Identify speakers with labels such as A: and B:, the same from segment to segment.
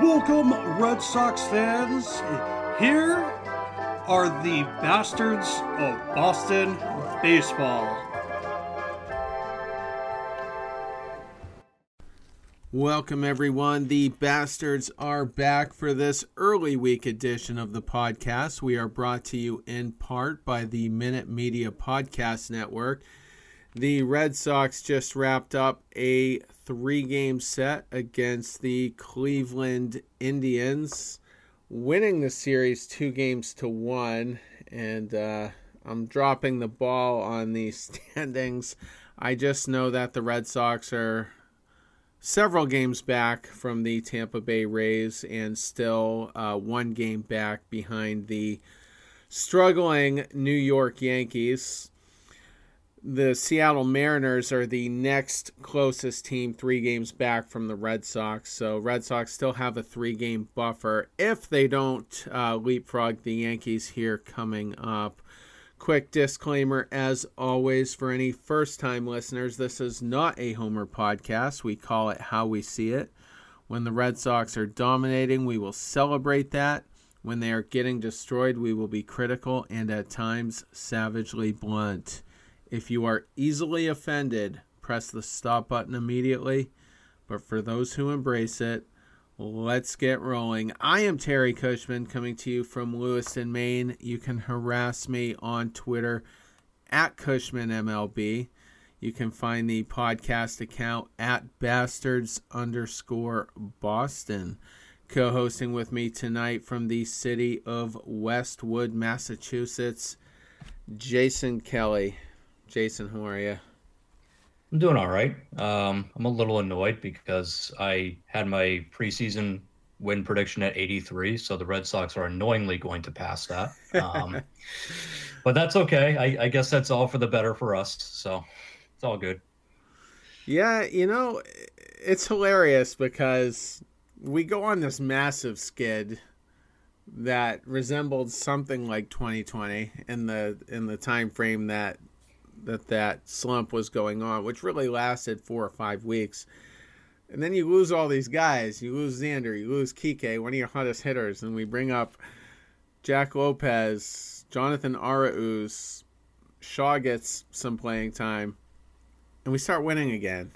A: Welcome, Red Sox fans. Here are the Bastards of Boston Baseball.
B: Welcome, everyone. The Bastards are back for this early week edition of the podcast. We are brought to you in part by the Minute Media Podcast Network. The Red Sox just wrapped up a 3-game set against the Cleveland Indians, winning the series 2-1. And I'm dropping the ball on the standings. I just know that the Red Sox are several games back from the Tampa Bay Rays and still 1 game back behind the struggling New York Yankees. The Seattle Mariners are the next closest team, 3 games back from the Red Sox. So Red Sox still have a 3-game buffer if they don't leapfrog the Yankees here coming up. Quick disclaimer, as always, for any first-time listeners, this is not a Homer podcast. We call it How We See It. When the Red Sox are dominating, we will celebrate that. When they are getting destroyed, we will be critical and at times savagely blunt. If you are easily offended, press the stop button immediately. But for those who embrace it, let's get rolling. I am Terry Cushman coming to you from Lewiston, Maine. You can harass me on Twitter at CushmanMLB. You can find the podcast account at Bastards_Boston. Co-hosting with me tonight from the city of Westwood, Massachusetts, Jason Kelly. Jason, how are you?
C: I'm doing all right. I'm a little annoyed because I had my preseason win prediction at 83, so the Red Sox are annoyingly going to pass that. But that's okay. I guess that's all for the better for us, so it's all good.
B: Yeah, it's hilarious because we go on this massive skid that resembled something like 2020 in the time frame that slump was going on, which really lasted 4 or 5 weeks. And then you lose all these guys. You lose Xander, you lose Kike, one of your hottest hitters, and we bring up Jack Lopez, Jonathan Arauz, Shaw gets some playing time, and we start winning again.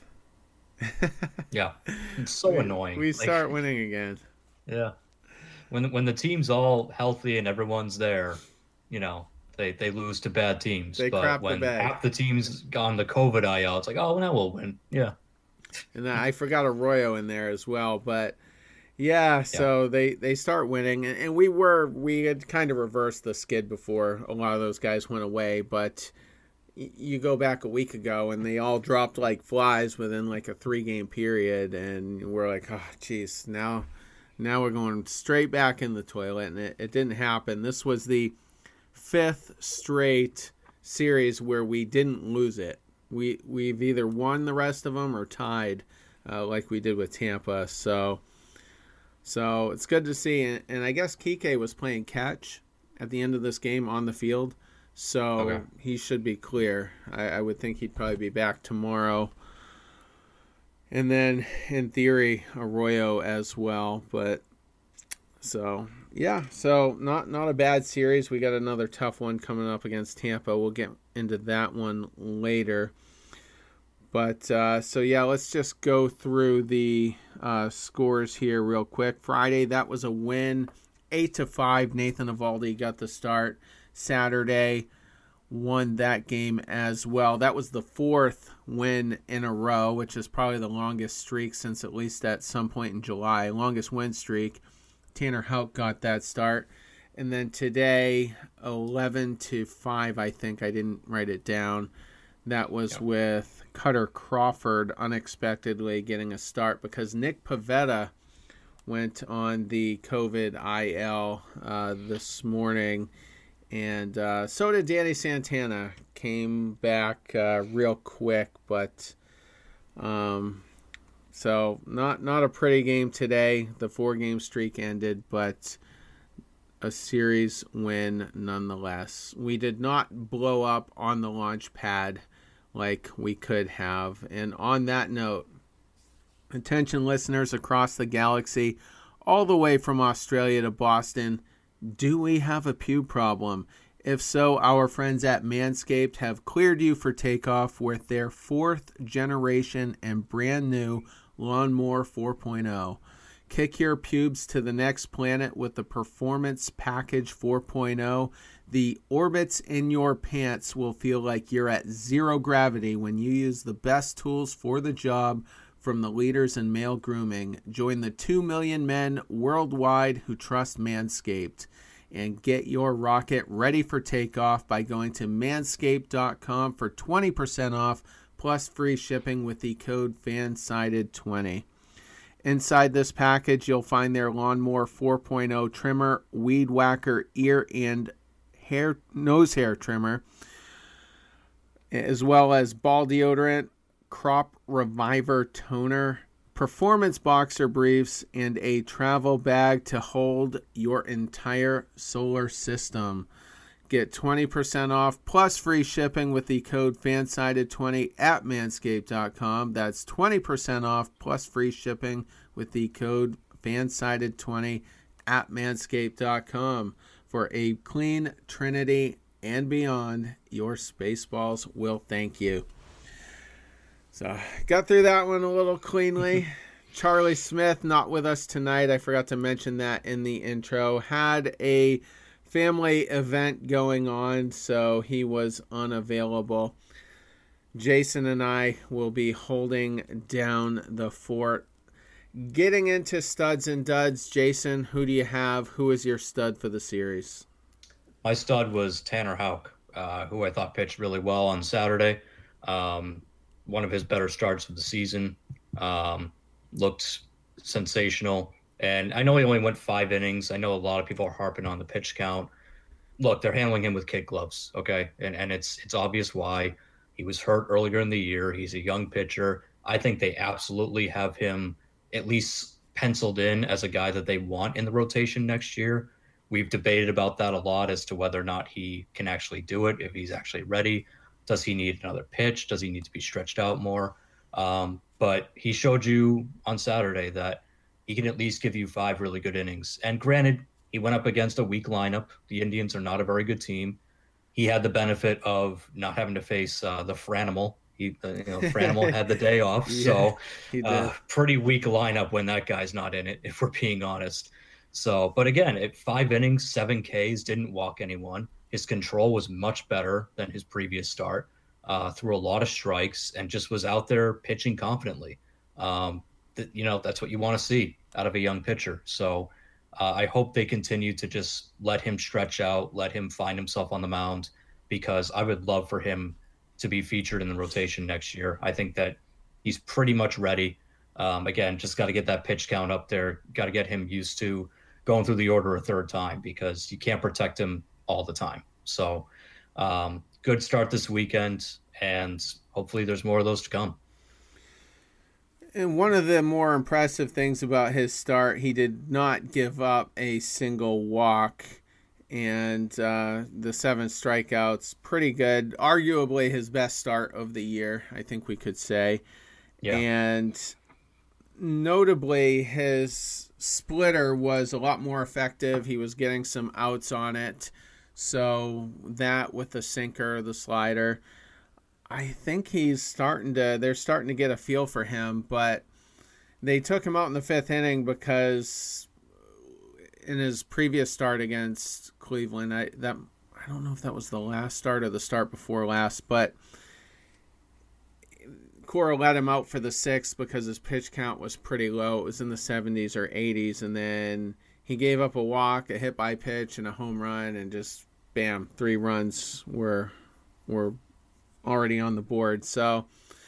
C: Yeah, it's so annoying.
B: We start winning again.
C: Yeah. When the team's all healthy and everyone's there, they lose to bad teams. But when half the team's gone to COVID IL, it's like, oh, now we'll win. Yeah.
B: And I forgot Arroyo in there as well. But, yeah, so they start winning. And we had kind of reversed the skid before a lot of those guys went away. But you go back a week ago, and they all dropped like flies within like a 3-game period. And we're like, oh, geez, now we're going straight back in the toilet. And it didn't happen. This was the 5th straight series where we didn't lose it. We've either won the rest of them or tied, like we did with Tampa. So it's good to see. And I guess Kike was playing catch at the end of this game on the field, so okay. He should be clear. I would think he'd probably be back tomorrow. And then, in theory, Arroyo as well. But so not a bad series. We got another tough one coming up against Tampa. We'll get into that one later. But let's just go through the scores here real quick. Friday, that was a win, 8-5. Nathan Eovaldi got the start. Saturday, won that game as well. That was the 4th win in a row, which is probably the longest streak since at least at some point in July. Longest win streak. Tanner Houck got that start. And then today, 11-5, I think. I didn't write it down. That was with Cutter Crawford unexpectedly getting a start because Nick Pivetta went on the COVID IL this morning. And so did Danny Santana. Came back real quick, but so not a pretty game today. The 4-game streak ended, but a series win nonetheless. We did not blow up on the launch pad like we could have. And on that note, attention listeners across the galaxy, all the way from Australia to Boston. Do we have a pube problem? If so, our friends at Manscaped have cleared you for takeoff with their 4th generation and brand new Lawnmower 4.0. Kick your pubes to the next planet with the Performance Package 4.0. The orbits in your pants will feel like you're at zero gravity when you use the best tools for the job from the leaders in male grooming. Join the 2 million men worldwide who trust Manscaped and get your rocket ready for takeoff by going to manscaped.com for 20% off plus free shipping with the code FANSIDED20. Inside this package, you'll find their Lawnmower 4.0 trimmer, Weed Whacker ear and nose hair trimmer, as well as ball deodorant, Crop Reviver toner, performance boxer briefs, and a travel bag to hold your entire solar system. Get 20% off plus free shipping with the code FANSIDED20 at manscaped.com. That's 20% off plus free shipping with the code FANSIDED20 at manscaped.com. For a clean Trinity and beyond, your Spaceballs will thank you. So, got through that one a little cleanly. Charlie Smith, not with us tonight. I forgot to mention that in the intro. Had a family event going on, so he was unavailable. Jason and I will be holding down the fort. Getting into studs and duds, Jason, who do you have? Who is your stud for the series?
C: My stud was Tanner Houck, who I thought pitched really well on Saturday. One of his better starts of the season. Looked sensational. And I know he only went 5 innings. I know a lot of people are harping on the pitch count. Look, they're handling him with kid gloves, okay? And it's obvious why. He was hurt earlier in the year. He's a young pitcher. I think they absolutely have him at least penciled in as a guy that they want in the rotation next year. We've debated about that a lot as to whether or not he can actually do it, if he's actually ready. Does he need another pitch? Does he need to be stretched out more? But he showed you on Saturday that he can at least give you 5 really good innings. And granted, he went up against a weak lineup. The Indians are not a very good team. He had the benefit of not having to face the Franimal. Franimal had the day off. Yeah, so pretty weak lineup when that guy's not in it, if we're being honest. So, but again, at 5 innings, 7 Ks, didn't walk anyone. His control was much better than his previous start. Threw a lot of strikes and just was out there pitching confidently. That's what you want to see out of a young pitcher. So I hope they continue to just let him stretch out, let him find himself on the mound, because I would love for him to be featured in the rotation next year. I think that he's pretty much ready. Again, just got to get that pitch count up there. Got to get him used to going through the order a third time, because you can't protect him all the time. So good start this weekend, and hopefully there's more of those to come.
B: And one of the more impressive things about his start, he did not give up a single walk, and the 7 strikeouts, pretty good. Arguably his best start of the year, I think we could say. Yeah. And notably, his splitter was a lot more effective. He was getting some outs on it. So that with the sinker, the slider, I think they're starting to get a feel for him. But they took him out in the 5th inning because in his previous start against Cleveland, I don't know if that was the last start or the start before last, but Cora let him out for the 6th because his pitch count was pretty low. It was in the 70s or 80s, and then he gave up a walk, a hit by pitch, and a home run, and just bam, 3 runs were already on the board. So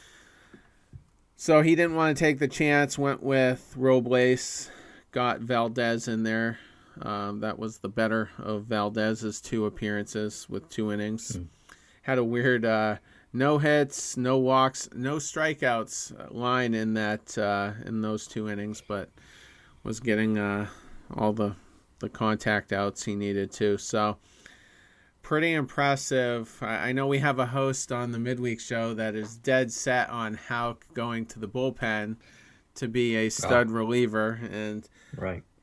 B: he didn't want to take the chance, went with Robles, got Valdez in there. That was the better of Valdez's 2 appearances with 2 innings. Had a weird no hits, no walks, no strikeouts line in those 2 innings, but was getting all the contact outs he needed to. So pretty impressive. I know we have a host on the midweek show that is dead set on Houck going to the bullpen to be a stud reliever, and
C: right.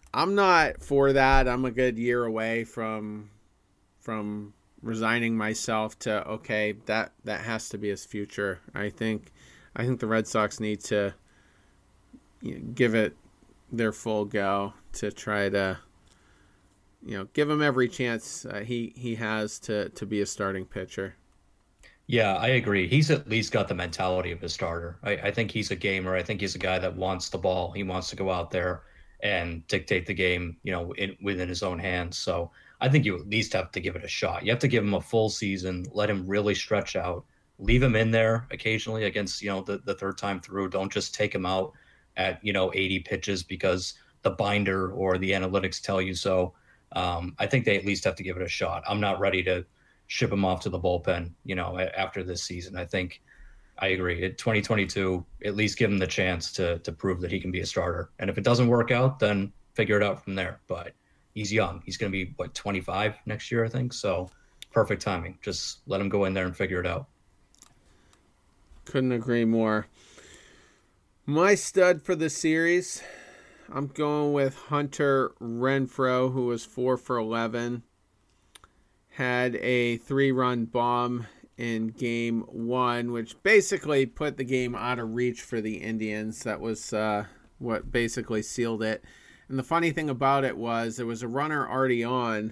B: I'm not for that. I'm a good year away from resigning myself to okay, that has to be his future. I think the Red Sox need to give it their full go to try to give him every chance he has to be a starting pitcher.
C: Yeah, I agree. He's at least got the mentality of a starter. I think he's a gamer. I think he's a guy that wants the ball. He wants to go out there and dictate the game, within his own hands. So I think you at least have to give it a shot. You have to give him a full season, let him really stretch out, leave him in there occasionally against, the third time through. Don't just take him out at, 80 pitches because the binder or the analytics tell you so. I think they at least have to give it a shot. I'm not ready to ship him off to the bullpen, after this season. I think I agree. At 2022, at least give him the chance to prove that he can be a starter. And if it doesn't work out, then figure it out from there. But he's young. He's going to be, 25 next year, I think. So perfect timing. Just let him go in there and figure it out.
B: Couldn't agree more. My stud for the series, I'm going with Hunter Renfroe, who was 4 for 11. Had a 3-run bomb in game 1, which basically put the game out of reach for the Indians. That was what basically sealed it. And the funny thing about it was there was a runner already on,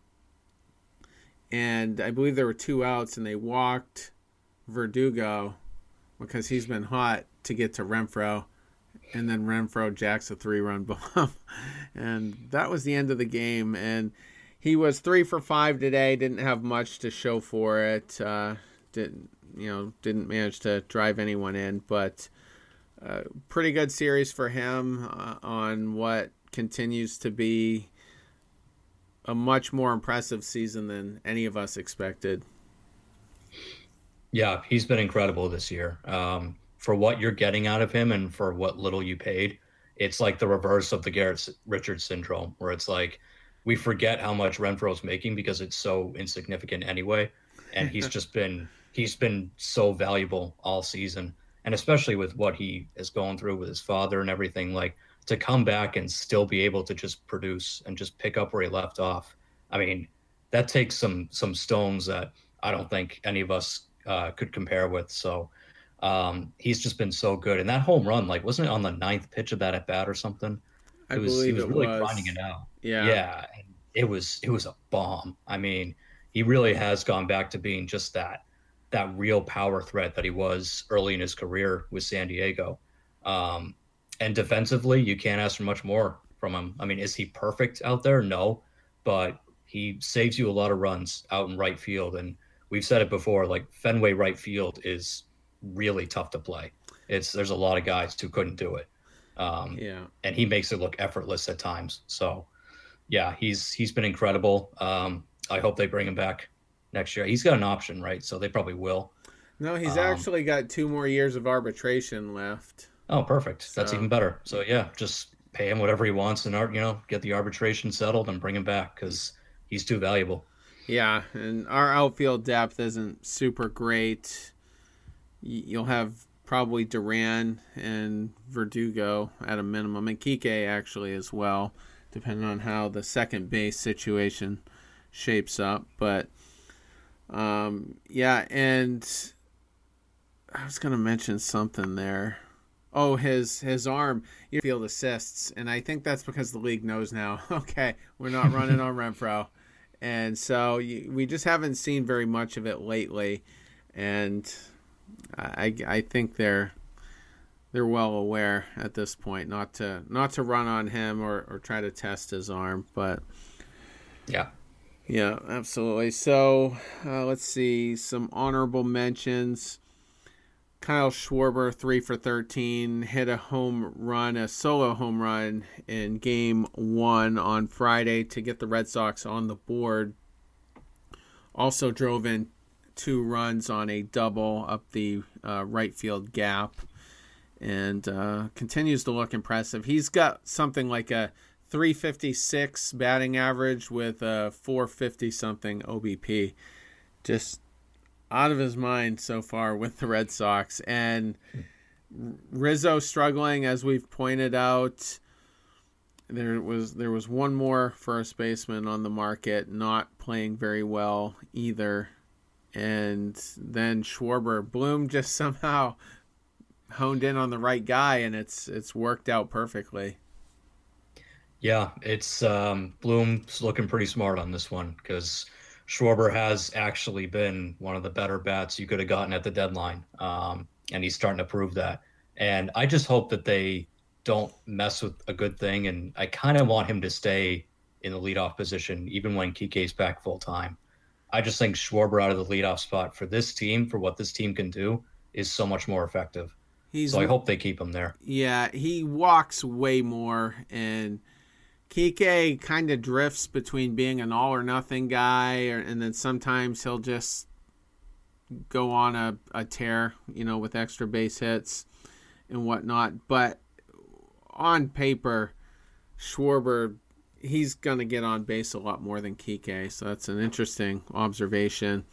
B: and I believe there were 2 outs, and they walked Verdugo because he's been hot to get to Renfroe. And then Renfroe jacks a 3-run bomb. And that was the end of the game. And he was 3 for 5 today. Didn't have much to show for it. Didn't manage to drive anyone in. But pretty good series for him on what continues to be a much more impressive season than any of us expected.
C: Yeah, he's been incredible this year. For what you're getting out of him and for what little you paid, it's like the reverse of the Garrett Richards syndrome, where it's like we forget how much Renfroe's making because it's so insignificant anyway. And he's been so valuable all season. And especially with what he is going through with his father and everything, like to come back and still be able to just produce and just pick up where he left off. I mean, that takes some stones that I don't think any of us could compare with. So he's just been so good. And that home run, wasn't it on the 9th pitch of that at bat or something?
B: He was really
C: grinding it out.
B: Yeah.
C: And it was a bomb. I mean, he really has gone back to being just that real power threat that he was early in his career with San Diego. And defensively, you can't ask for much more from him. I mean, is he perfect out there? No, but he saves you a lot of runs out in right field. And we've said it before, Fenway right field is really tough to play. There's a lot of guys who couldn't do it. And he makes it look effortless at times. So yeah, he's been incredible. I hope they bring him back next year. He's got an option, right? So they probably will.
B: No, he's actually got 2 more years of arbitration left.
C: Oh, perfect. That's even better. So yeah, just pay him whatever he wants and get the arbitration settled and bring him back because he's too valuable.
B: Yeah, and our outfield depth isn't super great. You'll have probably Duran and Verdugo at a minimum, and Kike actually as well, depending on how the second base situation shapes up. But yeah, and I was going to mention something there. Oh, his arm, field assists, and I think that's because the league knows now, okay, we're not running on Renfroe. And so we just haven't seen very much of it lately, and I think they're well aware at this point not to run on him or try to test his arm. But yeah, absolutely. So let's see some honorable mentions. Kyle Schwarber, 3 for 13, hit a solo home run in game 1 on Friday to get the Red Sox on the board. Also drove in 2 runs on a double up the right field gap, and continues to look impressive. He's got something like a 356 batting average with a 450 something OBP. Just out of his mind so far with the Red Sox. And Rizzo struggling, as we've pointed out. there was one more first baseman on the market not playing very well either, and then Schwarber. Bloom just somehow honed in on the right guy, and it's worked out perfectly.
C: Yeah, it's Bloom's looking pretty smart on this one because Schwarber has actually been one of the better bats you could have gotten at the deadline, and he's starting to prove that. And I just hope that they don't mess with a good thing, and I kind of want him to stay in the leadoff position even when Kike's back full time. I just think Schwarber out of the leadoff spot for this team, for what this team can do, is so much more effective. So I hope they keep him there.
B: Yeah, he walks way more, and Kike kind of drifts between being an all or nothing guy, and then sometimes he'll just go on a tear, with extra base hits and whatnot. But on paper, Schwarber, he's going to get on base a lot more than Kike, so that's an interesting observation.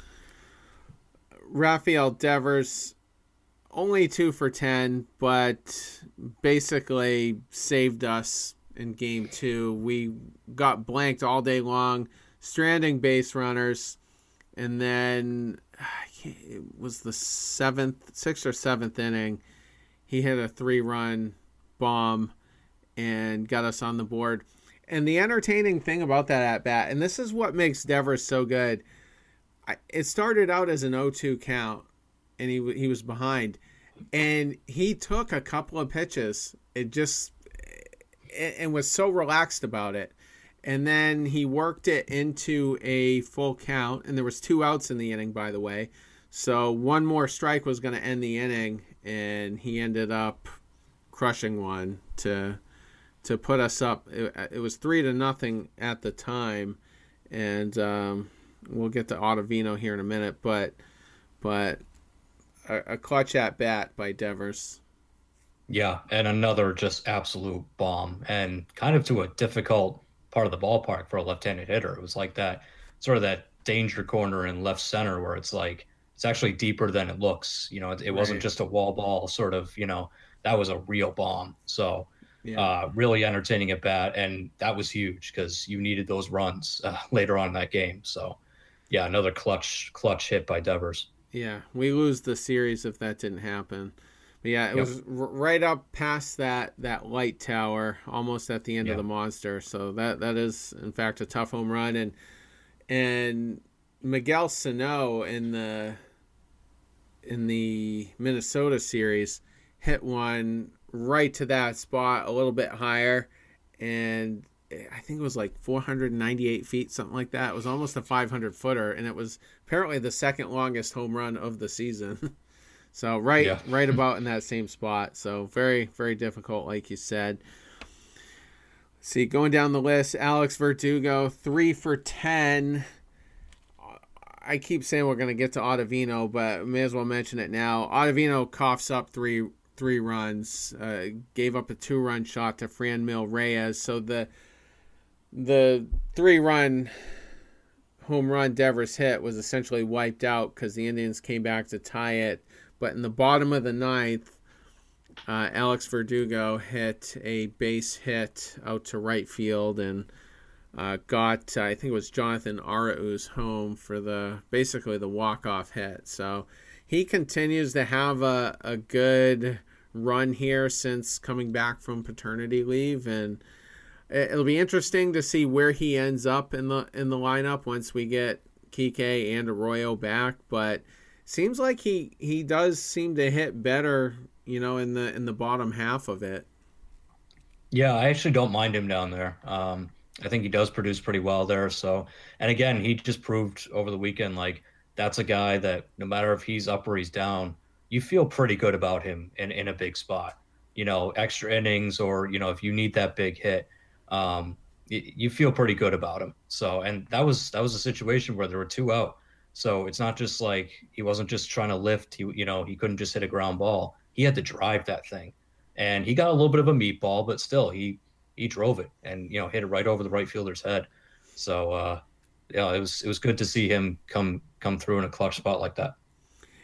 B: Rafael Devers, only 2 for 10, but basically saved us in game 2. We got blanked all day long, stranding base runners, and then it was the 6th or 7th inning. He hit a 3-run bomb and got us on the board. And the entertaining thing about that at bat, and this is what makes Devers so good, it started out as an 0-2 count, and he was behind, and he took a couple of pitches. And was so relaxed about it. And then he worked it into a full count, and there was 2 outs in the inning, by the way. So one more strike was going to end the inning, and he ended up crushing one to put us up. It was 3-0 at the time, and we'll get to Ottavino here in a minute, but a clutch at bat by Devers.
C: Yeah, and another just absolute bomb, and kind of to a difficult part of the ballpark for a left-handed hitter. It was like that sort of that danger corner in left center where it's like it's actually deeper than it looks. It wasn't just a wall ball sort of, that was a real bomb. So really entertaining at bat, and that was huge because you needed those runs later on in that game. So yeah, another clutch hit by Devers.
B: Yeah, we lose the series if that didn't happen. But yeah, it was right up past that light tower, almost at the end of the monster. So that is in fact a tough home run, and Miguel Sano in the Minnesota series hit one right to that spot, a little bit higher, and I think it was like 498 feet, something like that. It was almost a 500-footer, and it was apparently the second longest home run of the season. So right about in that same spot. So very, very difficult, like you said. See, going down the list, Alex Verdugo, 3 for 10. I keep saying we're going to get to Ottavino, but may as well mention it now. Ottavino coughs up three runs, gave up a 2-run shot to Franmil Reyes. So the 3-run home run Devers hit was essentially wiped out because the Indians came back to tie it. But in the bottom of the 9th, Alex Verdugo hit a base hit out to right field and got, I think it was Jonathan Arauz home for basically the walk-off hit. So he continues to have a good run here since coming back from paternity leave, and it'll be interesting to see where he ends up in the lineup once we get Kike and Arroyo back. But seems like he does seem to hit better, in the bottom half of it.
C: Yeah, I actually don't mind him down there. I think he does produce pretty well there. So, and again, he just proved over the weekend, like that's a guy that no matter if he's up or he's down, you feel pretty good about him in a big spot, extra innings, or, if you need that big hit, you feel pretty good about him. So, and that was a situation where there were 2 out. So it's not just like he wasn't just trying to lift. He couldn't just hit a ground ball. He had to drive that thing, and he got a little bit of a meatball, but still he drove it and hit it right over the right fielder's head. So it was good to see him come through in a clutch spot like that.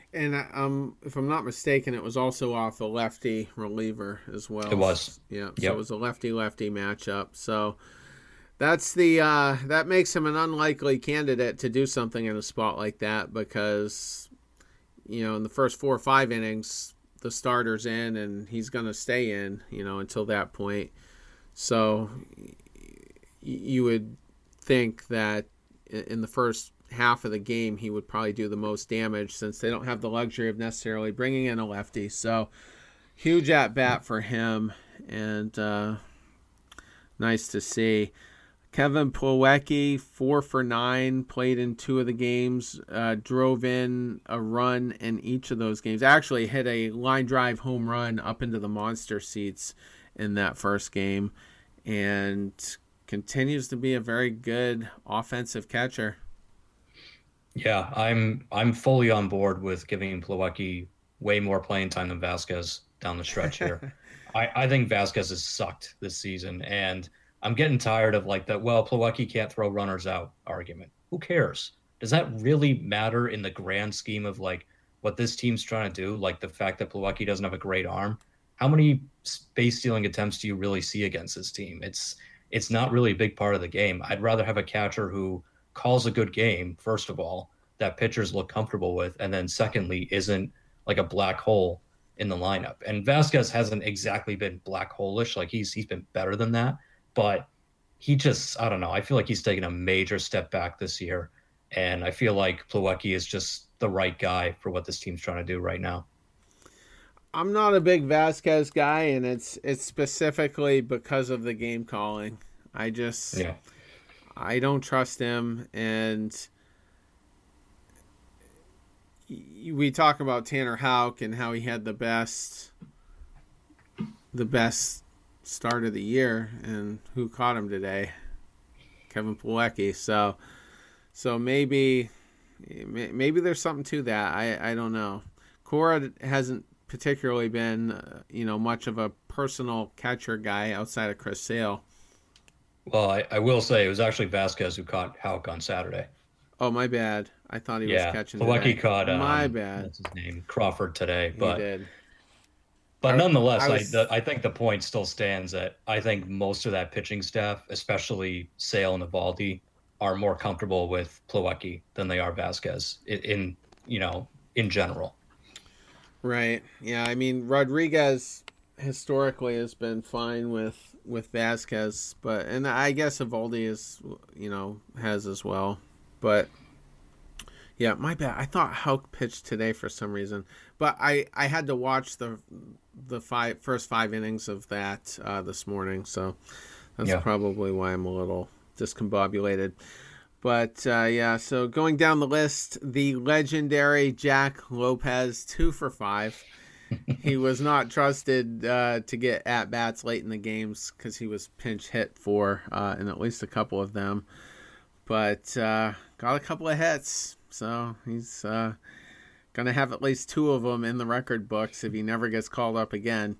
B: And if I'm not mistaken, it was also off a lefty reliever as well.
C: It was.
B: Yeah, so
C: Yep.
B: it was a lefty-lefty matchup. So that's that makes him an unlikely candidate to do something in a spot like that because in the first 4 or 5 innings, the starter's in and he's going to stay in, until that point. So you would think that in the first half of the game he would probably do the most damage since they don't have the luxury of necessarily bringing in a lefty. So huge at bat for him, and nice to see. Kevin Plawecki, 4 for 9, played in 2 of the games, drove in a run in each of those games. Actually hit a line drive home run up into the monster seats in that first game, and continues to be a very good offensive catcher.
C: Yeah, I'm fully on board with giving Plawecki way more playing time than Vasquez down the stretch here. I think Vasquez has sucked this season, and I'm getting tired of like that, well, Plawecki can't throw runners out argument. Who cares? Does that really matter in the grand scheme of like what this team's trying to do? Like the fact that Plawecki doesn't have a great arm. How many base stealing attempts do you really see against this team? It's not really a big part of the game. I'd rather have a catcher who calls a good game, first of all, that pitchers look comfortable with, and then secondly, isn't like a black hole in the lineup. And Vasquez hasn't exactly been black hole-ish. Like he's been better than that, but he just, I don't know. I feel like he's taken a major step back this year, and I feel like Plawecki is just the right guy for what this team's trying to do right now.
B: I'm not a big Vasquez guy, and it's specifically because of the game calling. I don't trust him, and we talk about Tanner Houck and how he had the best start of the year, and who caught him today? Kevin Plawecki. So maybe there's something to that. I don't know. Cora hasn't particularly been much of a personal catcher guy outside of Chris Sale.
C: Well, I will say it was actually Vasquez who caught Houck on Saturday.
B: Oh, my bad. I thought he was catching
C: Plawecki
B: today.
C: caught
B: My bad.
C: What's his name? Crawford today. But
B: he did.
C: But nonetheless, I think the point still stands that I think most of that pitching staff, especially Sale and Eovaldi, are more comfortable with Plawecki than they are Vasquez in general.
B: Right. Yeah. I mean, Rodriguez historically has been fine with Vasquez, and I guess Eovaldi has as well. But yeah, my bad. I thought Houck pitched today for some reason, but I had to watch the first 5 innings of that this morning, so that's probably why I'm a little discombobulated. But so going down the list, the legendary Jack Lopez, 2 for 5. He was not trusted to get at bats late in the games because he was pinch hit for in at least a couple of them, but got a couple of hits, so he's gonna have at least 2 of them in the record books if he never gets called up again.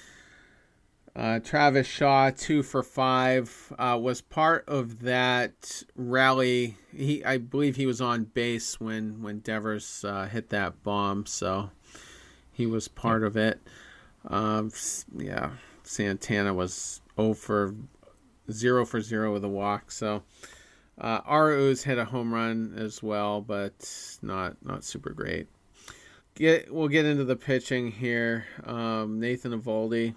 B: Travis Shaw, 2 for 5, was part of that rally. I believe he was on base when Devers hit that bomb, so he was part of it. Santana was 0 for 0 with a walk. So Arauz hit a home run as well, but not super great. We'll get into the pitching here. Nathan Eovaldi,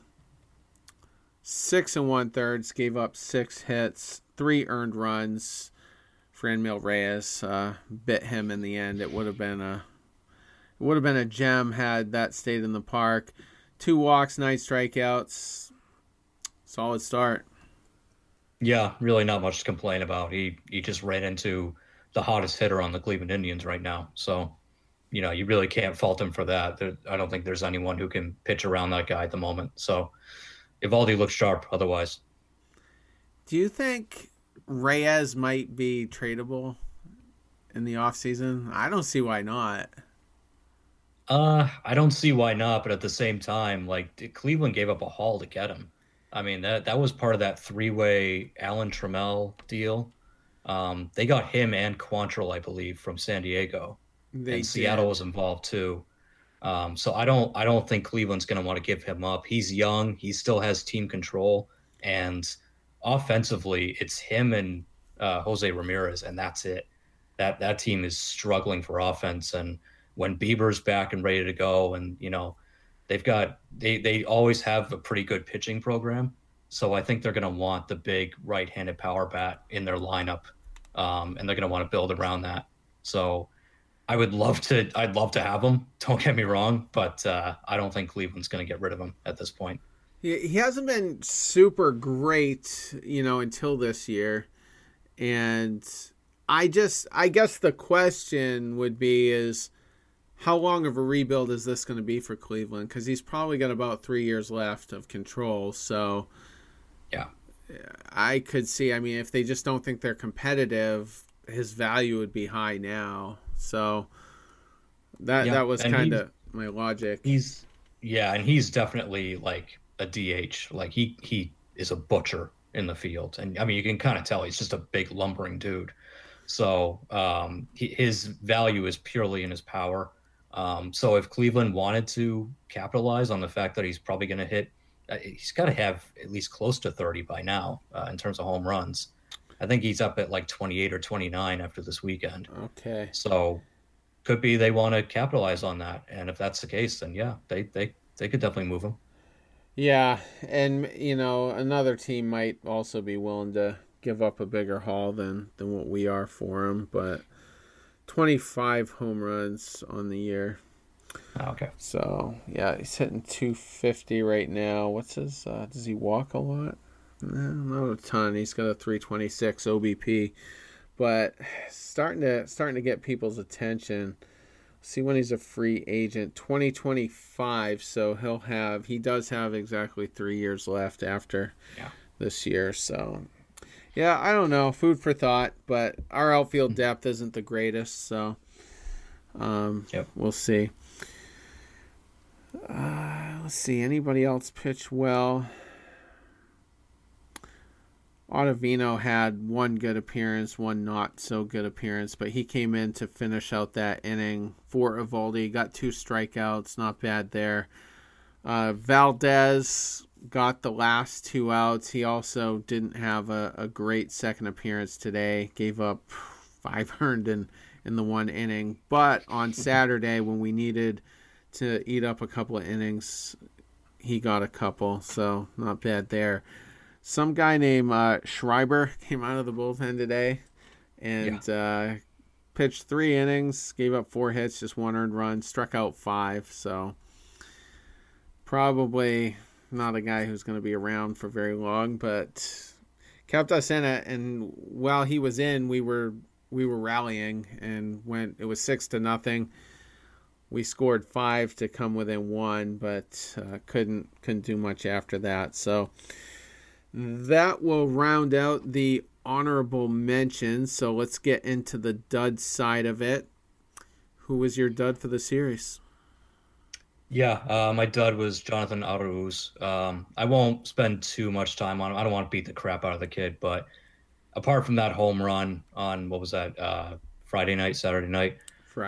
B: 6 1/3, gave up 6 hits, 3 earned runs. Franmil Reyes bit him in the end. It would have been a gem had that stayed in the park. 2 walks, 9 strikeouts. Solid start.
C: Yeah, really not much to complain about. He just ran into the hottest hitter on the Cleveland Indians right now. So, you really can't fault him for that. I don't think there's anyone who can pitch around that guy at the moment. So, Eovaldi looks sharp otherwise.
B: Do you think Reyes might be tradable in the offseason? I don't see why not.
C: I don't see why not, but at the same time, like Cleveland gave up a haul to get him. I mean, that was part of that 3-way Alan Trammell deal. They got him and Quantrill, I believe, from San Diego. and Seattle was involved too. So I don't think Cleveland's going to want to give him up. He's young. He still has team control, and offensively, it's him and Jose Ramirez, and that's it. That team is struggling for offense. And when Bieber's back and ready to go, and they always have a pretty good pitching program. So I think they're going to want the big right-handed power bat in their lineup, and they're going to want to build around that. So I'd love to have him. Don't get me wrong, but I don't think Cleveland's going to get rid of him at this point.
B: He hasn't been super great, until this year. And I guess the question would be is how long of a rebuild is this going to be for Cleveland? Because he's probably got about 3 years left of control. So
C: yeah,
B: I could see, if they just don't think they're competitive, his value would be high now. So that was kind of my logic.
C: He's definitely like a DH. Like he is a butcher in the field, and you can kind of tell he's just a big lumbering dude. So his value is purely in his power. So if Cleveland wanted to capitalize on the fact that he's probably going to hit, he's got to have at least close to 30 by now in terms of home runs. I think he's up at like 28 or 29 after this weekend.
B: Okay.
C: So could be they want to capitalize on that. And if that's the case, then yeah, they could definitely move him.
B: Yeah. And, another team might also be willing to give up a bigger haul than what we are for him. But 25 home runs on the year.
C: Okay.
B: So, yeah, he's hitting 250 right now. What's his, does he walk a lot? No, not a ton. He's got a 326 OBP, but starting to get people's attention. See when he's a free agent, 2025. So he does have exactly 3 years left after this year. So yeah, I don't know. Food for thought, but our outfield depth isn't the greatest. So we'll see. Let's see. Anybody else pitch well? Ottavino had one good appearance, one not so good appearance, but he came in to finish out that inning for Eovaldi. Got 2 strikeouts, not bad there. Valdez got the last 2 outs. He also didn't have a great second appearance today. Gave up 5 earned in the 1 inning. But on Saturday, when we needed to eat up a couple of innings, he got a couple, so not bad there. Some guy named Schreiber came out of the bullpen today and pitched 3 innings, gave up 4 hits, just 1 earned run, struck out 5. So probably not a guy who's going to be around for very long, but kept us in it. And while he was in, we were rallying, and when it was 6-0, we scored 5 to come within 1, but couldn't do much after that. So that will round out the honorable mentions. So let's get into the dud side of it. Who was your dud for the series?
C: Yeah, my dud was Jonathan Arauz. I won't spend too much time on him. I don't want to beat the crap out of the kid, but apart from that home run on, what was that, Saturday night?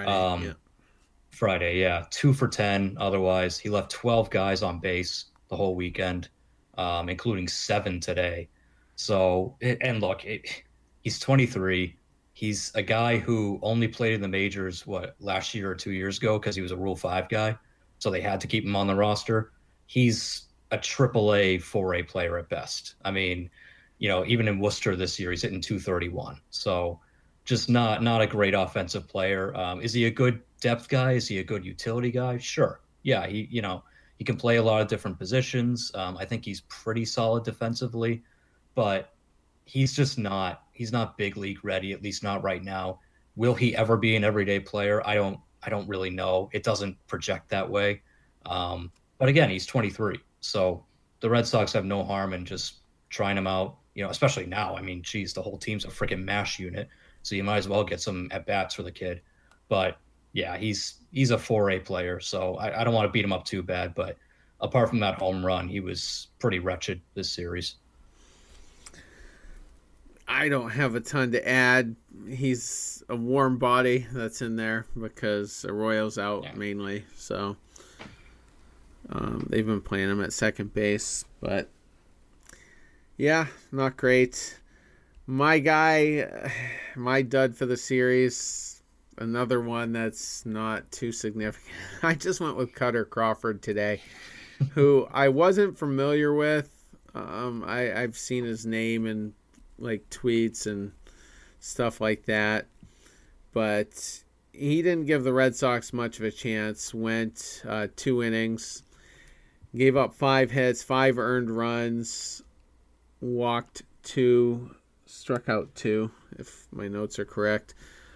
C: Friday, yeah. 2 for 10 otherwise. He left 12 guys on base the whole weekend, including 7 today. So, and look, he's 23. He's a guy who only played in the majors, last year or 2 years ago, because he was a Rule 5 guy. So they had to keep him on the roster. He's a AAA 4A player at best. I mean, even in Worcester this year, he's hitting 231. So just not a great offensive player. Is he a good depth guy? Is he a good utility guy? Sure. Yeah, he can play a lot of different positions. I think he's pretty solid defensively, but he's not big league ready, at least not right now. Will he ever be an everyday player? I don't really know. It doesn't project that way. But again, he's 23. So the Red Sox have no harm in just trying him out, especially now. I mean, geez, the whole team's a freaking MASH unit. So you might as well get some at-bats for the kid. But yeah, he's a 4A player. So I don't want to beat him up too bad. But apart from that home run, he was pretty wretched this series.
B: I don't have a ton to add. He's a warm body that's in there because Arroyo's out mainly. So they've been playing him at second base. But, yeah, not great. My guy, my dud for the series, another one that's not too significant. I just went with Cutter Crawford today, who I wasn't familiar with. I've seen his name in like tweets and stuff like that, but he didn't give the Red Sox much of a chance. Went 2 innings, gave up 5 hits, 5 earned runs, walked 2, struck out 2, if my notes are correct.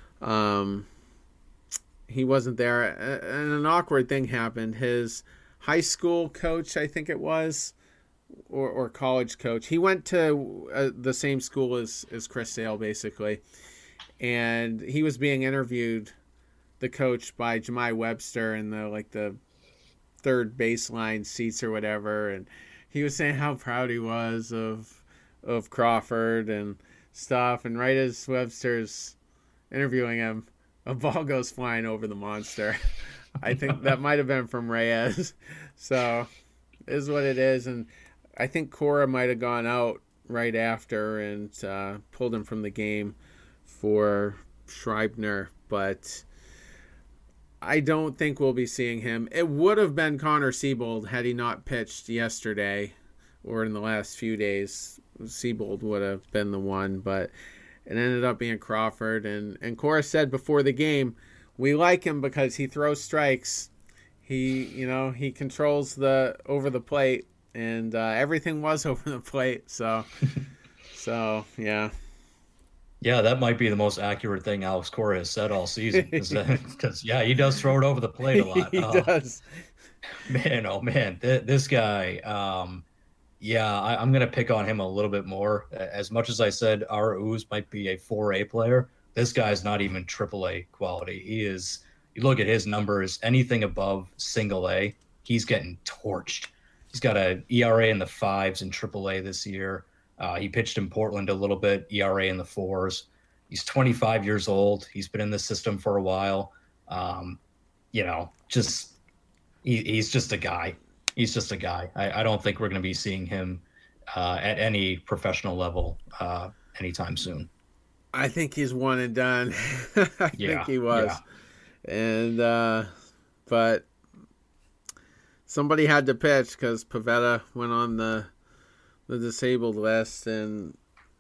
B: He wasn't there, and an awkward thing happened. His high school coach, I think it was, or college coach. He went to the same school as Chris Sale, basically. And he was being interviewed, the coach, by Jemai Webster in the third baseline seats or whatever. And he was saying how proud he was of Crawford and stuff. And right as Webster's interviewing him, a ball goes flying over the monster. I think that might have been from Reyes. So it is what it is. And I think Cora might have gone out right after and pulled him from the game for Schreibner, but I don't think we'll be seeing him. It would have been Connor Siebold had he not pitched yesterday or in the last few days. Siebold would have been the one, but it ended up being Crawford. And Cora said before the game, we like him because he throws strikes. He controls the over the plate. And everything was over the plate, so yeah.
C: Yeah, that might be the most accurate thing Alex Cora has said all season. Because yeah, he does throw it over the plate a lot.
B: He does.
C: Man, oh man, this guy. I'm gonna pick on him a little bit more. As much as I said our Ooze might be a 4A player, this guy's not even AAA quality. He is. You look at his numbers, anything above single A, he's getting torched. He's got an ERA in the 5s in AAA this year. He pitched in Portland a little bit, ERA in the 4s. He's 25 years old. He's been in the system for a while. He's just a guy. He's just a guy. I don't think we're going to be seeing him at any professional level anytime soon.
B: I think he's one and done. I think he was. Yeah. And, but somebody had to pitch because Pivetta went on the disabled list, and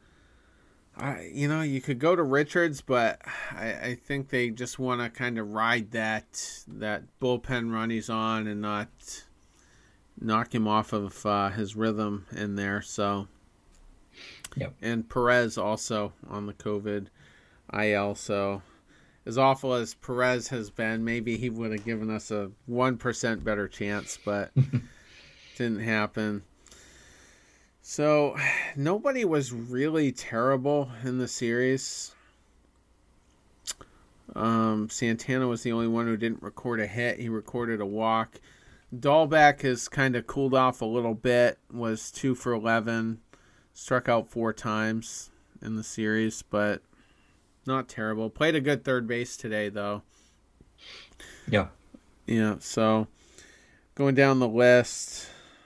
B: you could go to Richards, but I think they just want to kind of ride that bullpen run he's on and not knock him off of his rhythm in there. So,
C: yep.
B: And Perez also on the COVID IL. So, as awful as Perez has been, maybe he would have given us a 1% better chance, but didn't happen. So nobody was really terrible in the series. Santana was the only one who didn't record a hit. He recorded a walk. Dahlbeck has kind of cooled off a little bit, was 2 for 11, struck out 4 times in the series, but not terrible. Played a good third base today, though.
C: Yeah.
B: Yeah, so going down the list,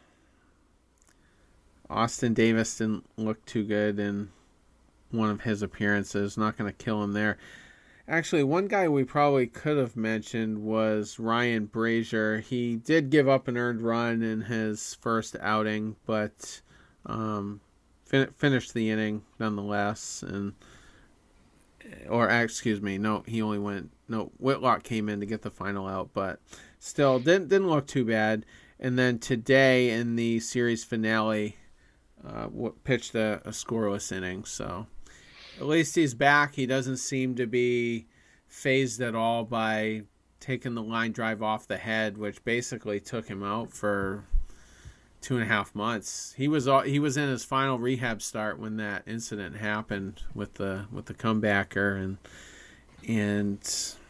B: Austin Davis didn't look too good in one of his appearances. Not going to kill him there. Actually, one guy we probably could have mentioned was Ryan Brazier. He did give up an earned run in his first outing, but finished the inning nonetheless. Whitlock came in to get the final out, but still didn't look too bad. And then today in the series finale, pitched a scoreless inning. So at least he's back. He doesn't seem to be phased at all by taking the line drive off the head, which basically took him out for 2.5 months. He was in his final rehab start when that incident happened with the comebacker, and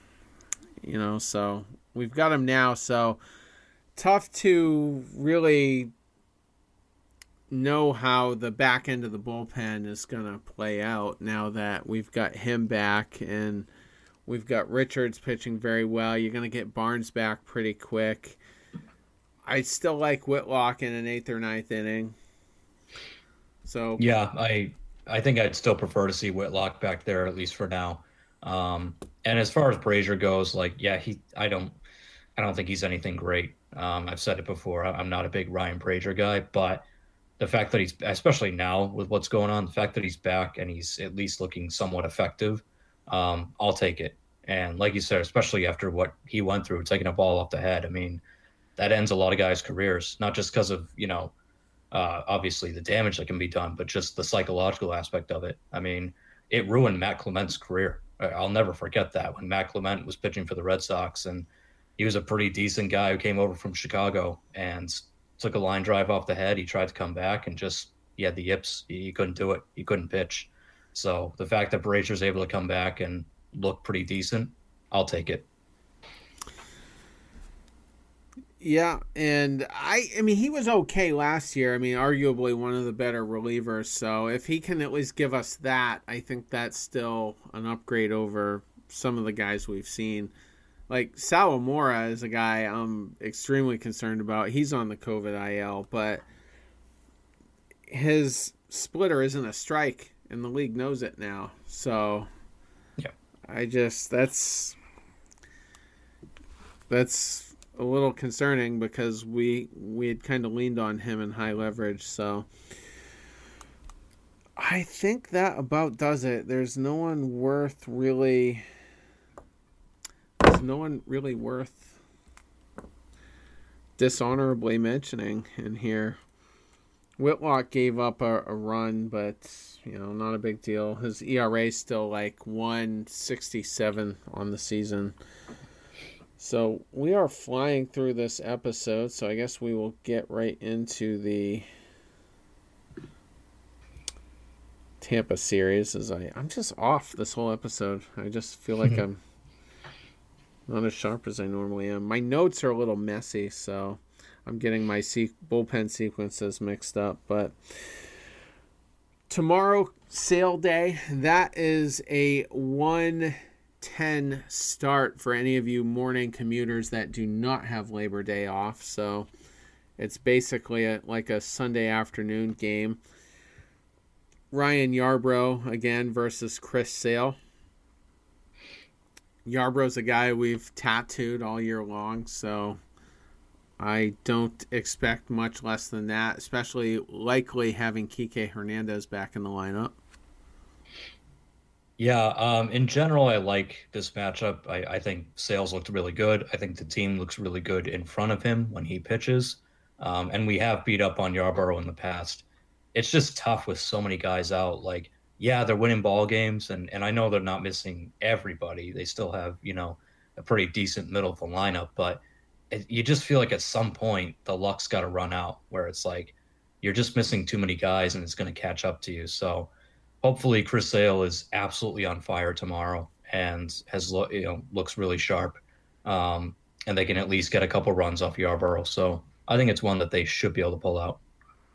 B: so we've got him now. So tough to really know how the back end of the bullpen is going to play out now that we've got him back and we've got Richards pitching very well. You're going to get Barnes back pretty quick. I still like Whitlock in an 8th or 9th inning. So
C: yeah, I think I'd still prefer to see Whitlock back there, at least for now. And as far as Brazier goes, like, yeah, I don't think he's anything great. I've said it before. I'm not a big Ryan Brazier guy, but the fact that he's, especially now with what's going on, the fact that he's back and he's at least looking somewhat effective, I'll take it. And like you said, especially after what he went through, taking a ball off the head, I mean, that ends a lot of guys' careers, not just because of, obviously the damage that can be done, but just the psychological aspect of it. I mean, it ruined Matt Clement's career. I'll never forget that when Matt Clement was pitching for the Red Sox, and he was a pretty decent guy who came over from Chicago and took a line drive off the head. He tried to come back and he had the yips. He couldn't do it. He couldn't pitch. So the fact that Brazier's able to come back and look pretty decent, I'll take it.
B: Yeah, and I mean, he was okay last year. I mean, arguably one of the better relievers. So if he can at least give us that, I think that's still an upgrade over some of the guys we've seen. Like Sawamura is a guy I'm extremely concerned about. He's on the COVID IL, but his splitter isn't a strike, and the league knows it now. So
C: yeah,
B: that's a little concerning because we had kind of leaned on him in high leverage. So I think that about does it. There's no one really worth dishonorably mentioning in here. Whitlock gave up a run, but not a big deal. His ERA is still like 1.67 on the season. So we are flying through this episode, so I guess we will get right into the Tampa series. I'm just off this whole episode. I just feel like I'm not as sharp as I normally am. My notes are a little messy, so I'm getting my bullpen sequences mixed up. But tomorrow, sale day, that is a 1:10 start for any of you morning commuters that do not have Labor Day off. So it's basically like a Sunday afternoon game. Ryan Yarbrough again versus Chris Sale. Yarbrough's a guy we've tattooed all year long, so I don't expect much less than that, especially likely having Kike Hernandez back in the lineup.
C: Yeah, in general, I like this matchup. I think Sales looked really good. I think the team looks really good in front of him when he pitches. And we have beat up on Yarbrough in the past. It's just tough with so many guys out. Like, yeah, they're winning ball games, and I know they're not missing everybody. They still have, a pretty decent middle of the lineup, but you just feel like at some point the luck's got to run out where it's like you're just missing too many guys and it's going to catch up to you. So hopefully Chris Sale is absolutely on fire tomorrow and looks really sharp, and they can at least get a couple runs off Yarbrough. So I think it's one that they should be able to pull out.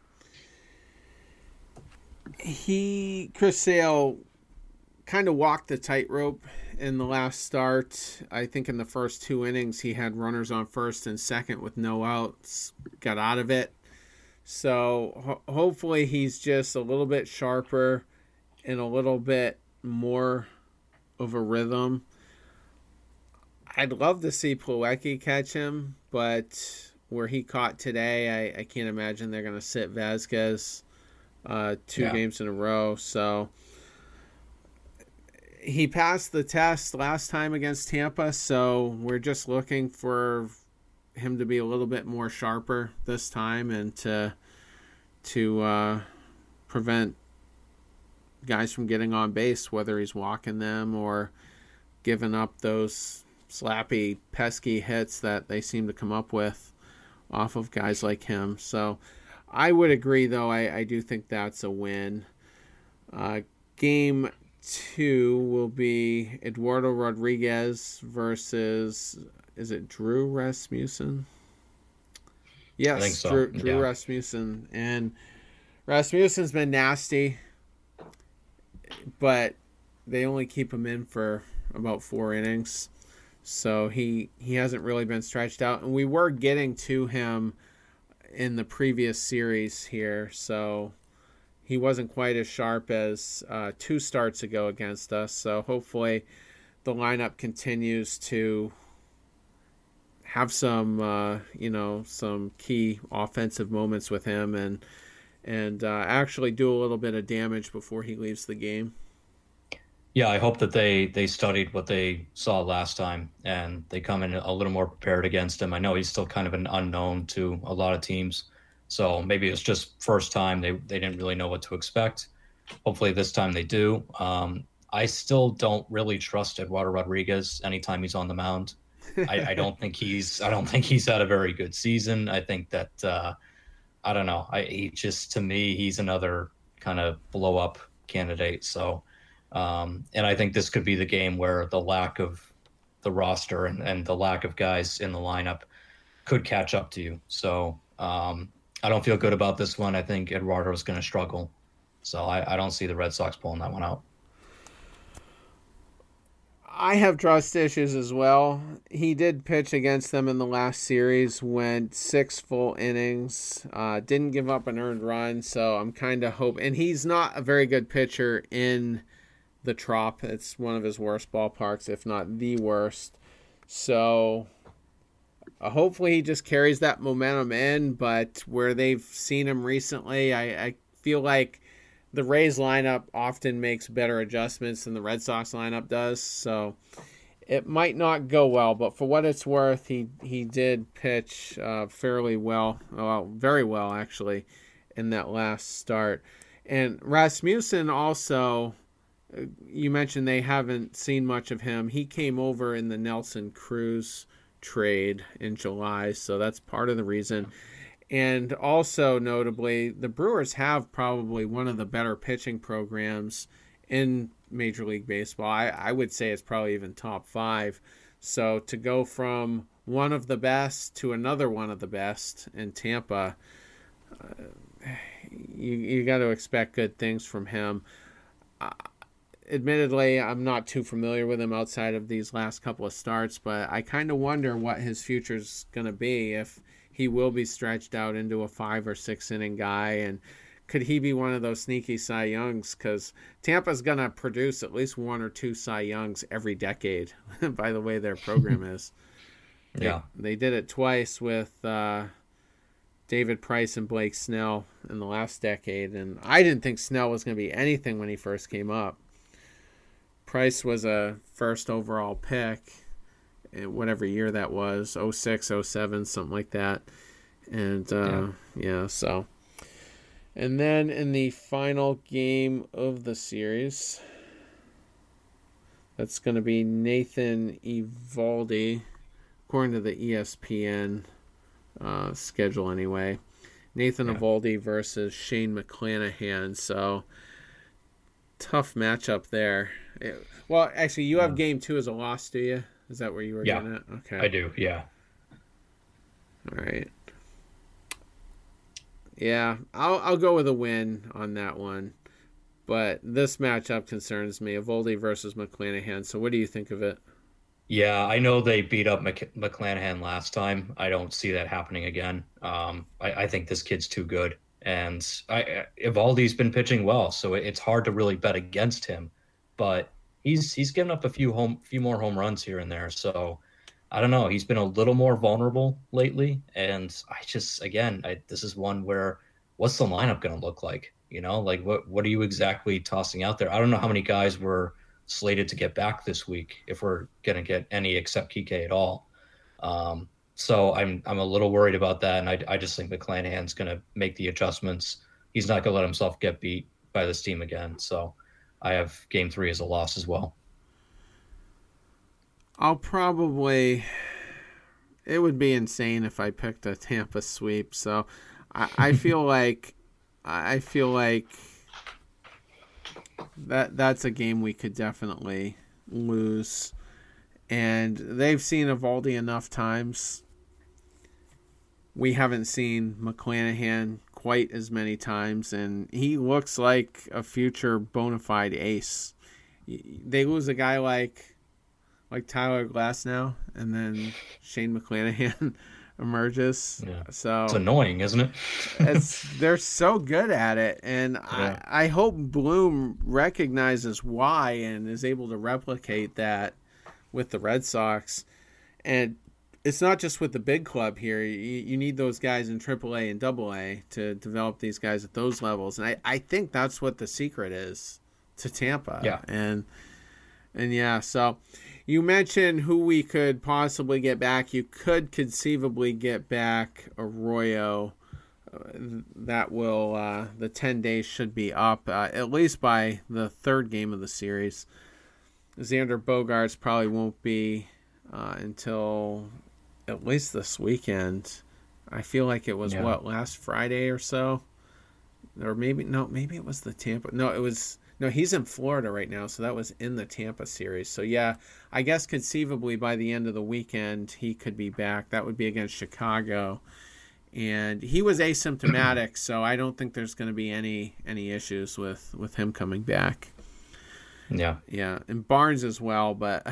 B: Chris Sale kind of walked the tightrope in the last start. I think in the first 2 innings he had runners on first and second with no outs, got out of it. So hopefully he's just a little bit sharper and a little bit more of a rhythm. I'd love to see Plawecki catch him, but where he caught today, I can't imagine they're going to sit Vasquez 2 games in a row. So he passed the test last time against Tampa, so we're just looking for him to be a little bit more sharper this time and to prevent guys from getting on base, whether he's walking them or giving up those slappy, pesky hits that they seem to come up with off of guys like him. So I would agree, though. I do think that's a win. Game 2 will be Eduardo Rodriguez versus, is it Drew Rasmussen? Yes,
C: I think so.
B: Drew Rasmussen. And Rasmussen's been nasty, but they only keep him in for about 4 innings. So he hasn't really been stretched out. And we were getting to him in the previous series here, so he wasn't quite as sharp as 2 starts ago against us. So hopefully the lineup continues to have some, some key offensive moments with him and actually do a little bit of damage before he leaves the game.
C: Yeah, I hope that they studied what they saw last time and they come in a little more prepared against him. I know he's still kind of an unknown to a lot of teams, so maybe it's just first time they didn't really know what to expect. Hopefully this time they do. I still don't really trust Eduardo Rodriguez anytime he's on the mound. I don't think he's had a very good season. I think that I don't know. To me, he's another kind of blow up candidate. So. And I think this could be the game where the lack of the roster and the lack of guys in the lineup could catch up to you. So I don't feel good about this one. I think Eduardo is going to struggle. So I don't see the Red Sox pulling that one out.
B: I have trust issues as well. He did pitch against them in the last series, went 6 full innings, didn't give up an earned run. So I'm kind of hoping, and he's not a very good pitcher in the Trop. It's one of his worst ballparks, if not the worst. So hopefully he just carries that momentum in, but where they've seen him recently, I feel like the Rays lineup often makes better adjustments than the Red Sox lineup does. So it might not go well, but for what it's worth, he did pitch fairly well, very well actually, in that last start. And Rasmussen also, you mentioned they haven't seen much of him. He came over in the Nelson Cruz trade in July, so that's part of the reason. And also, notably, the Brewers have probably one of the better pitching programs in Major League Baseball. I would say it's probably even top 5. So to go from one of the best to another one of the best in Tampa, you got to expect good things from him. Admittedly, I'm not too familiar with him outside of these last couple of starts, but I kind of wonder what his future's going to be, if he will be stretched out into a 5 or 6 inning guy, and could he be one of those sneaky Cy Youngs? Because Tampa's going to produce at least 1 or 2 Cy Youngs every decade, by the way their program is.
C: Yeah.
B: They did it twice with David Price and Blake Snell in the last decade, and I didn't think Snell was going to be anything when he first came up. Price was a first overall pick, whatever year that was, 06, 07, something like that. And, so. And then in the final game of the series, that's going to be Nathan Eovaldi, according to the ESPN schedule anyway. Nathan Eovaldi versus Shane McClanahan, so tough matchup there. Well, actually, you have game 2 as a loss, do you? Is that where you were getting at? Okay.
C: I do, yeah.
B: All right. Yeah, I'll go with a win on that one. But this matchup concerns me, Eovaldi versus McClanahan. So what do you think of it?
C: Yeah, I know they beat up McClanahan last time. I don't see that happening again. I think this kid's too good. And Eovaldi's been pitching well, so it's hard to really bet against him. But he's given up a few more home runs here and there. So I don't know. He's been a little more vulnerable lately, and this is one where what's the lineup going to look like? You know, like what are you exactly tossing out there? I don't know how many guys were slated to get back this week, if we're going to get any except Kike at all. So I'm a little worried about that, and I just think McClanahan's going to make the adjustments. He's not going to let himself get beat by this team again. So I have game 3 as a loss as well.
B: It would be insane if I picked a Tampa sweep. So I feel like that's a game we could definitely lose. And they've seen Eovaldi enough times. We haven't seen McClanahan quite as many times, and he looks like a future bona fide ace. They lose a guy like Tyler Glasnow, and then Shane McClanahan emerges.
C: Yeah.
B: So
C: it's annoying, isn't it?
B: They're so good at it, and yeah. I hope Bloom recognizes why and is able to replicate that with the Red Sox. And it's not just with the big club here. You need those guys in AAA and AA to develop these guys at those levels, and I think that's what the secret is to Tampa.
C: Yeah,
B: and yeah, so. You mentioned who we could possibly get back. You could conceivably get back Arroyo. That will, the 10 days should be up, at least by the third game of the series. Xander Bogaerts probably won't be until at least this weekend. I feel like it was, last Friday or so? Or maybe it was the Tampa. No, he's in Florida right now, so that was in the Tampa series. So, yeah, I guess conceivably by the end of the weekend, he could be back. That would be against Chicago. And he was asymptomatic, so I don't think there's going to be any issues with him coming back.
C: Yeah.
B: Yeah, and Barnes as well, but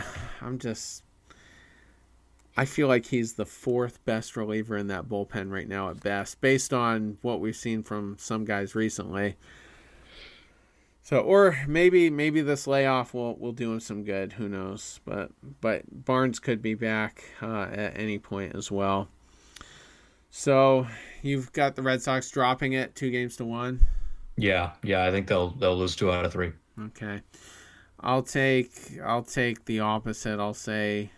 B: I feel like he's the fourth best reliever in that bullpen right now at best, based on what we've seen from some guys recently. So, or maybe this layoff will do him some good. Who knows? But Barnes could be back at any point as well. So you've got the Red Sox dropping it 2-1.
C: Yeah. I think they'll lose 2 out of 3.
B: Okay, I'll take the opposite. I'll say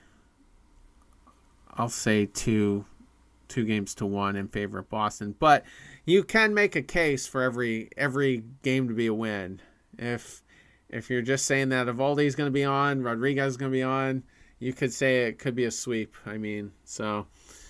B: 2-1 in favor of Boston. But you can make a case for every game to be a win. If you're just saying that Eovaldi's going to be on, Rodriguez is going to be on, you could say it could be a sweep. I mean, so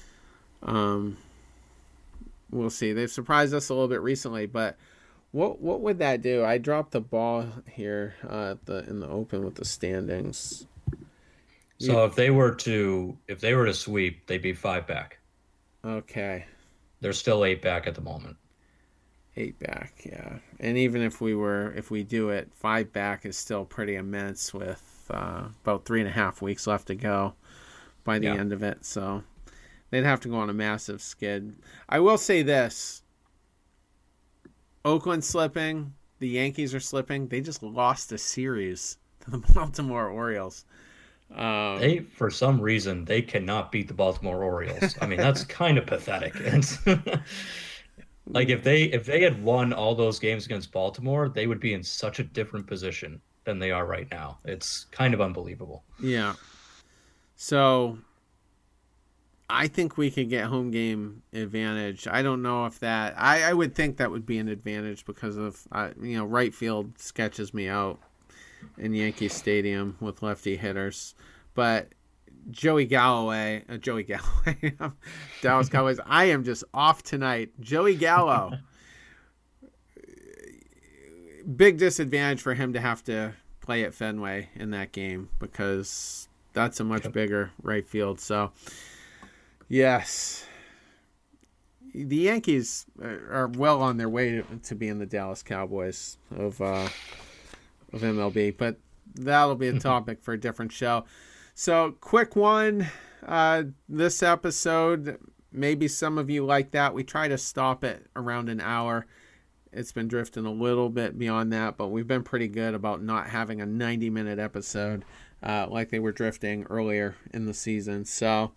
B: we'll see. They've surprised us a little bit recently, but what would that do? I dropped the ball here in the open with the standings.
C: So if they were to sweep, they'd be 5 back.
B: Okay.
C: They're still 8 back at the moment.
B: 8 back, yeah. And even if we do it, 5 back is still pretty immense with about 3.5 weeks left to go by the end of it. So they'd have to go on a massive skid. I will say this. Oakland's slipping. The Yankees are slipping. They just lost a series to the Baltimore Orioles.
C: They, for some reason, they cannot beat the Baltimore Orioles. I mean, that's kind of pathetic. Like if they had won all those games against Baltimore, they would be in such a different position than they are right now. It's kind of unbelievable.
B: Yeah. So I think we could get home game advantage. I don't know if that. I would think that would be an advantage because of right field sketches me out in Yankee Stadium with lefty hitters, but Joey Galloway, Dallas Cowboys. I am just off tonight. Joey Gallo, big disadvantage for him to have to play at Fenway in that game because that's a much bigger right field. So, yes, the Yankees are well on their way to being the Dallas Cowboys of MLB, but that'll be a topic for a different show. So, quick one, this episode, maybe some of you like that. We try to stop it around an hour. It's been drifting a little bit beyond that, but we've been pretty good about not having a 90-minute episode like they were drifting earlier in the season. So,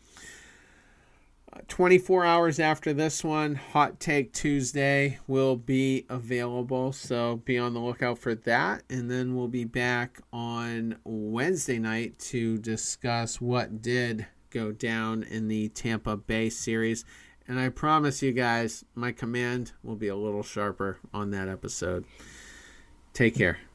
B: 24 hours after this one, Hot Take Tuesday will be available, so be on the lookout for that. And then we'll be back on Wednesday night to discuss what did go down in the Tampa Bay series. And I promise you guys, my command will be a little sharper on that episode. Take care.